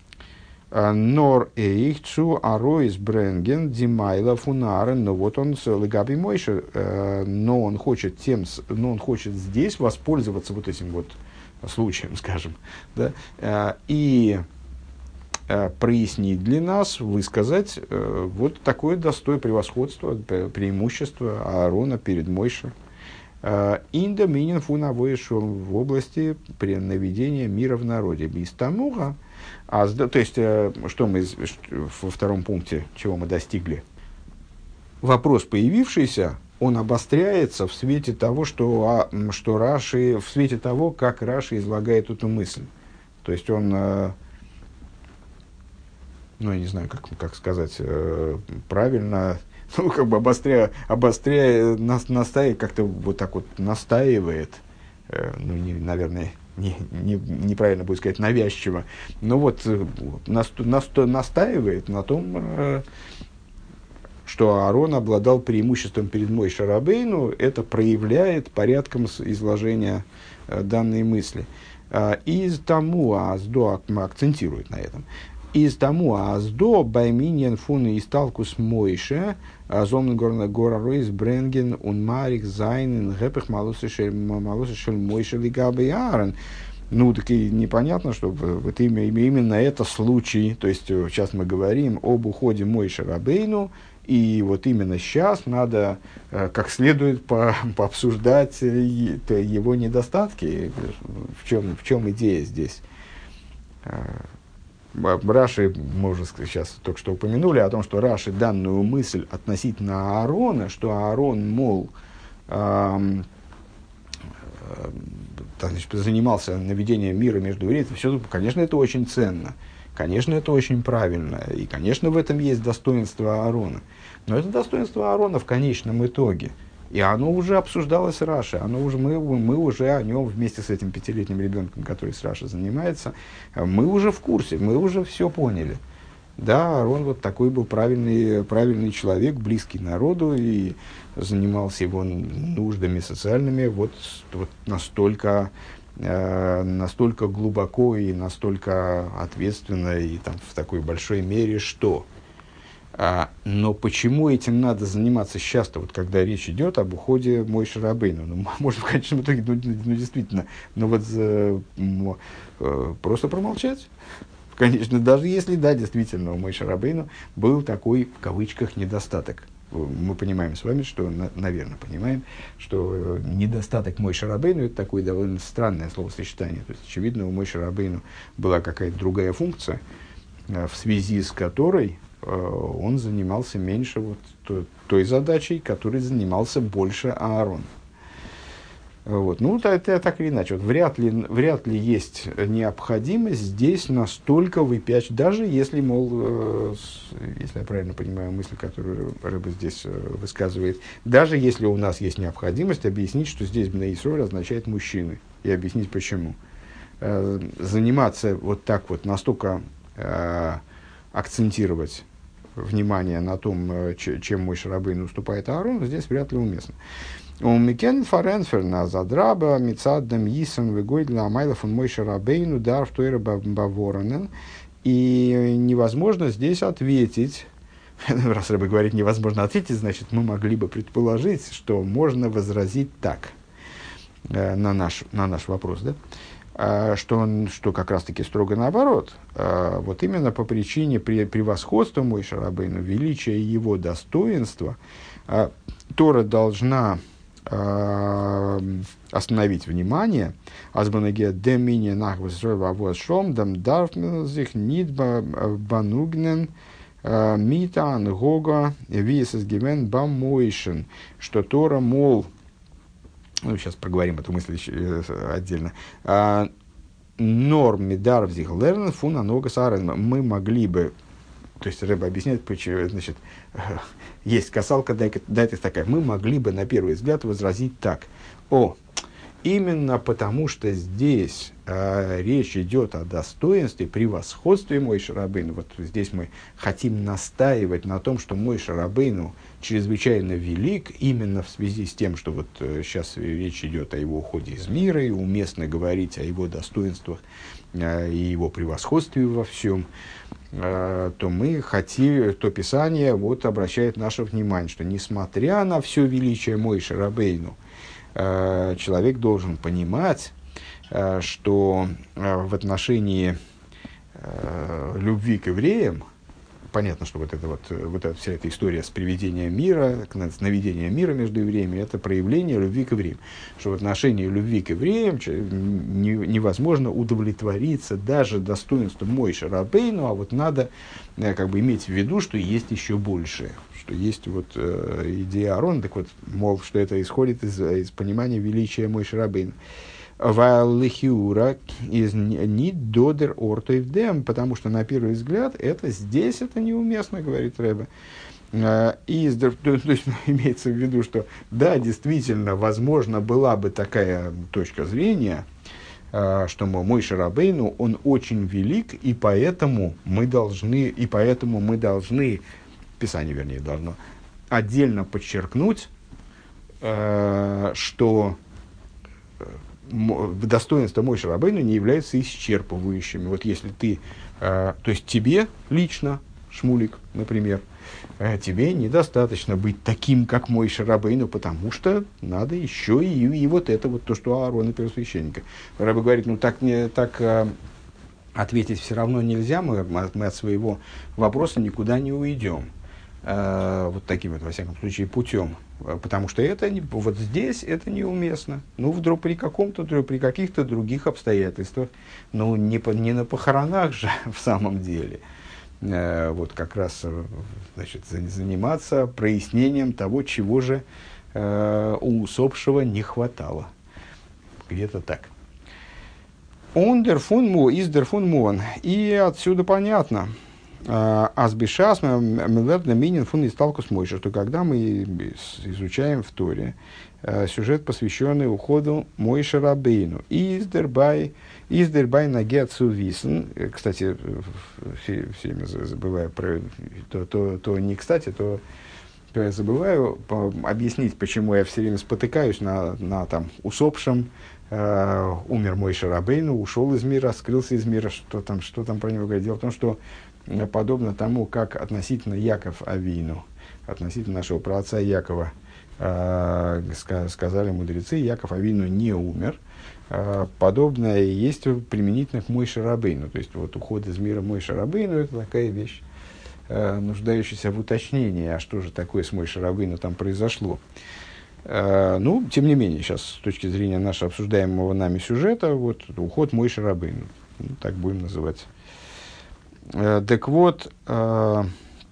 Нор эйхцу ароис бренген димайла фунарен, но вот он с легаби мойши, но он хочет тем, но он хочет здесь воспользоваться вот этим вот случаем, скажем, да, и прояснить для нас, высказать вот такое достойное превосходство, преимущество Аарона перед Мойше. Инда минин фунавой шел в области наведения мира в народе. Без тамуга. А, то есть, что мы во втором пункте, чего мы достигли? Вопрос появившийся, он обостряется в свете того, что, что Раши, в свете того, как Раши излагает эту мысль. То есть, он, ну, я не знаю, как, как сказать правильно, ну, как бы обостряя, обостряя нас, настаивает, как-то вот так вот настаивает, ну, не, наверное, не, не, неправильно будет сказать навязчиво, но вот наст, наст, настаивает на том, что Аарон обладал преимуществом перед Мойше Рабейну, это проявляет порядком изложения данной мысли. Из тому аздо, акцентирует на этом, из тому аздо байминьян фуны исталкус Мойше зомн гора ройс бренген ун марик зайнен гэпэх малусишель Мойше лигабы Аарон. Ну, так и непонятно, что вот именно это случай, то есть сейчас мы говорим об уходе Мойше Рабейну, и вот именно сейчас надо как следует по, пообсуждать его недостатки. В чем, в чем идея здесь? Раши, мы уже сейчас только что упомянули о том, что Раши данную мысль относительно Аарона, что Аарон, мол, эм, э, значит, занимался наведением мира между евреями, все, конечно, это очень ценно, конечно, это очень правильно, и, конечно, в этом есть достоинство Аарона. Но это достоинство Аарона в конечном итоге. И оно уже обсуждалось Раши, оно уже, мы, мы уже о нем вместе с этим пятилетним ребенком, который с Раши занимается, мы уже в курсе, мы уже все поняли. Да, Аарон вот такой был правильный, правильный человек, близкий народу, и занимался его нуждами социальными вот, вот настолько, э, настолько глубоко и настолько ответственно, и там, в такой большой мере, что... А, но почему этим надо заниматься сейчас-то, вот, когда речь идет об уходе Мойше Рабейну? Ну, может, в конечном итоге, ну, ну действительно, ну вот э, э, просто промолчать. Конечно, даже если, да, действительно, у Мойше Рабейну был такой, в кавычках, недостаток. Мы понимаем с вами, что, на, наверное, понимаем, что недостаток Мойше Рабейну – это такое довольно странное словосочетание. То есть, очевидно, у Мойше Рабейну была какая-то другая функция, э, в связи с которой он занимался меньше вот той, той задачей, которой занимался больше Аарон. Вот. Ну, это так или иначе. Вот вряд ли, вряд ли есть необходимость здесь настолько выпячивать, даже если, мол, э, если я правильно понимаю мысль, которую Рыба здесь э, высказывает, даже если у нас есть необходимость объяснить, что здесь Бней Исроэль означает мужчины, и объяснить почему. Э, заниматься вот так вот настолько э, акцентировать внимание на том, э, ч, чем Мойше Рабейну уступает Аарону, здесь вряд ли уместно. У Микен Фаренферна задраба мицаддам Йисен вегойдла амайла фон Мойше Рабейну дар в тойра баворонен. И невозможно здесь ответить, раз Ребе говорит невозможно ответить, значит, мы могли бы предположить, что можно возразить так э, на, наш, на наш вопрос, да? э, что, он, что как раз-таки строго наоборот. Э, вот именно по причине при, превосходства Мойше Рабейну, величия его достоинства, э, Тора должна э, остановить внимание. Азбанеге демине нахвасрой вавосшом дам дарфмелзих нидба банугнен митан гога висес гивен бамойшен. Что Тора, мол, ну, сейчас проговорим эту мысль отдельно, норм мидарвзих лерн фуна нога сарен. Мы могли бы, то есть Ребе объясняет, почему, значит, есть касалка, дайте такая, мы могли бы на первый взгляд возразить так: о, именно потому, что здесь э, речь идет о достоинстве, превосходстве Мойше Рабейну. Вот здесь мы хотим настаивать на том, что Мойше Рабейну чрезвычайно велик, именно в связи с тем, что вот э, сейчас речь идет о его уходе из мира, и уместно говорить о его достоинствах э, и его превосходстве во всем, э, то мы хотим, то Писание вот обращает наше внимание, что несмотря на все величие Мойше Рабейну, человек должен понимать, что в отношении любви к евреям, понятно, что вот, это вот, вот эта, вся эта история с приведением мира, с наведением мира между евреями, это проявление любви к евреям. Что в отношении любви к евреям невозможно удовлетвориться даже достоинством Мойше Рабейну, а вот надо как бы иметь в виду, что есть еще большее. Что есть вот э, идея Аарона, так вот, мол, что это исходит из, из понимания величия Мойше Рабейну. Валихиура из нид додер ортоевдем, потому что на первый взгляд это здесь это неуместно, говорит Ребе. И, то, то есть имеется в виду, что да, действительно, возможно, была бы такая точка зрения, что Мойше Рабейну, он очень велик, и поэтому мы должны, и поэтому мы должны, Писание, вернее, должно отдельно подчеркнуть, что достоинства Мойше Рабейну не являются исчерпывающими. Вот если ты, то есть тебе лично, Шмулик, например, тебе недостаточно быть таким, как Мойше Рабейну, потому что надо еще и, и вот это вот то, что Аарон и первосвященника. Рабби говорит, ну так, не, так а, ответить все равно нельзя, мы, мы от своего вопроса никуда не уйдем. А, вот таким вот, во всяком случае, путем. Потому что это, вот здесь это неуместно. Ну, вдруг при каком-то, при каких-то других обстоятельствах, ну, не, по, не на похоронах же в самом деле. Вот как раз, значит, заниматься прояснением того, чего же э, у усопшего не хватало. Где-то так. Он дерфун му, из дерфун муан. И отсюда понятно. Азбишас мелердна минин фун исталкус Мойше, что когда мы изучаем в Торе сюжет, посвященный уходу Мойше Рабейну, издербай издербай нагетсу висен, кстати, все, все время забываю про то, то, то не кстати, то, то я забываю по, объяснить, почему я все время спотыкаюсь на, на там усопшем. Uh, умер Мойше Рабейну, ушел из мира, скрылся из мира, что там, что там про него говорить. Дело в том, что uh, подобно тому, как относительно Яков Авину, относительно нашего праотца Якова, uh, ска- сказали мудрецы, Яков Авину не умер, uh, подобное есть применительно к Мойше Рабейну. То есть вот уход из мира Мойше Рабейну — это такая вещь, uh, нуждающаяся в уточнении, а что же такое с Мойше Рабейну там произошло. Uh, ну, тем не менее, сейчас с точки зрения нашего обсуждаемого нами сюжета, вот уход Мойше Рабейну, ну, так будем называть. Uh, так вот, uh,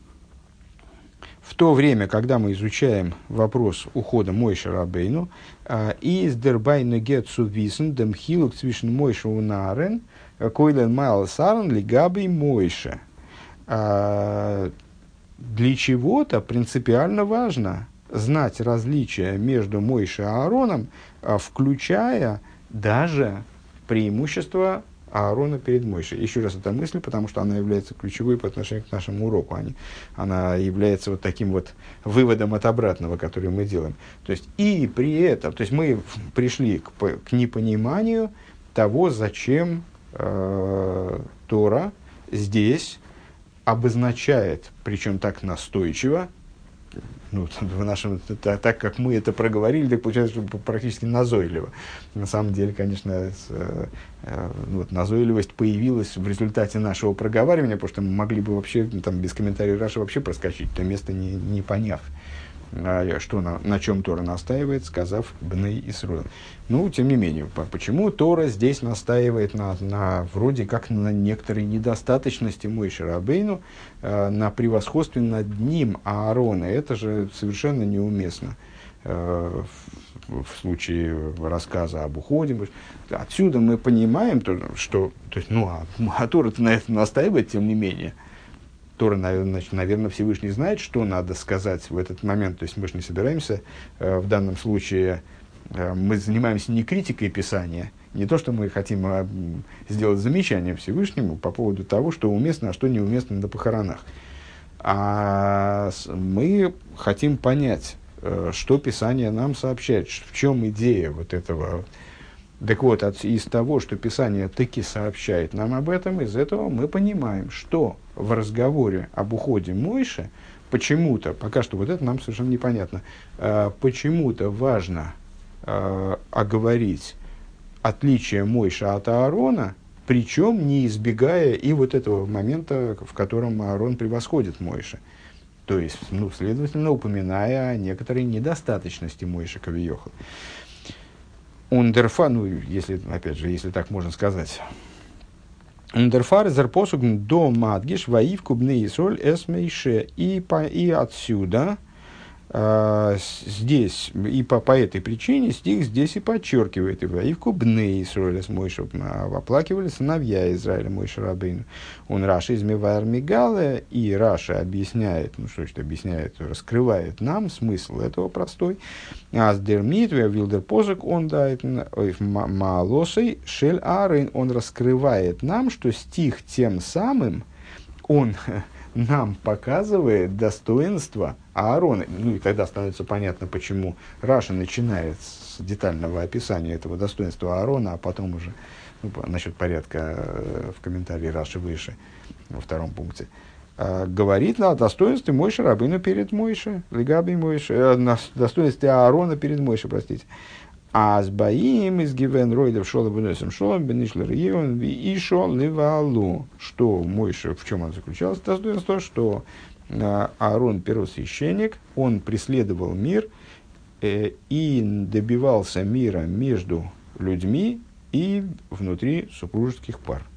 в то время, когда мы изучаем вопрос ухода Мойше Рабейну, из дербайна гетсу висен дем хилук zwischen Мойше и Аарон, койлен майл сарен лигабей Мойше. Для чего-то принципиально важно знать различия между Мойше и Аароном, включая даже преимущество Аарона перед Мойшей. Еще раз эта мысль, потому что она является ключевой по отношению к нашему уроку. Они, она является вот таким вот выводом от обратного, который мы делаем. То есть, и при этом, то есть мы пришли к, к непониманию того, зачем э, Тора здесь обозначает, причем так настойчиво, ну, в нашем, так, так как мы это проговорили, так получается, что практически назойливо. На самом деле, конечно, с, э, э, вот, назойливость появилась в результате нашего проговаривания, потому что мы могли бы вообще, там, без комментариев Раши вообще проскочить, то место не, не поняв, э, что на, на чем Тора настаивает, сказав «Бней Исроэл». Ну, тем не менее, по, почему Тора здесь настаивает на, на, вроде как на некоторой недостаточности Мойше Рабейну, э, на превосходстве над ним Аарона? Это же совершенно неуместно э, в, в случае рассказа об уходе. Отсюда мы понимаем, то, что то есть, ну, а, а Тора-то на это настаивает, тем не менее. Тора, наверное, Всевышний знает, что надо сказать в этот момент. То есть мы же не собираемся э, в данном случае... Мы занимаемся не критикой Писания, не то, что мы хотим а, сделать замечание Всевышнему по поводу того, что уместно, а что неуместно на похоронах. А мы хотим понять, что Писание нам сообщает, в чем идея вот этого. Так вот, от, из того, что Писание таки сообщает нам об этом, из этого мы понимаем, что в разговоре об уходе Мойше почему-то, пока что вот это нам совершенно непонятно, почему-то важно оговорить отличие Мойша от Аарона, причем не избегая и вот этого момента, в котором Аарон превосходит Мойша. То есть, ну, следовательно, упоминая о некоторой недостаточности Мойша Кавиохал. Ундерфа, ну, если, опять же, если так можно сказать. Ундерфар зерпосуг до мадгиш ваивку бней Исроль эс мейше. И, по, и отсюда... Здесь, и по, по этой причине стих здесь и подчеркивает, и воивку бней Исроэля с Мойшем оплакивали сыновья Израиля Мойше Рабейну. Он Раша измевар мигала, и Раша объясняет, ну что это объясняет, раскрывает нам смысл этого простой. Аз дермит, вилдер позык, он дает маалосой шель арын, он раскрывает нам, что стих тем самым, он нам показывает достоинство Аарона. Ну и тогда становится понятно, почему Раша начинает с детального описания этого достоинства Аарона, а потом уже, ну, насчет порядка э, в комментарии Раши выше, во втором пункте, э, говорит на достоинстве Мойше Рабейну перед Мойше, Легаби Мойше, э, на достоинстве Аарона перед Мойше, простите. А с Баим из Гивен Ройдов Шолом Бенесом Шолом Бенишлер Ион Ви Ишо Левалу. Что Мойше, в чем он заключался? Достоинство, что э, Аарон, первосвященник, он преследовал мир э, и добивался мира между людьми и внутри супружеских пар.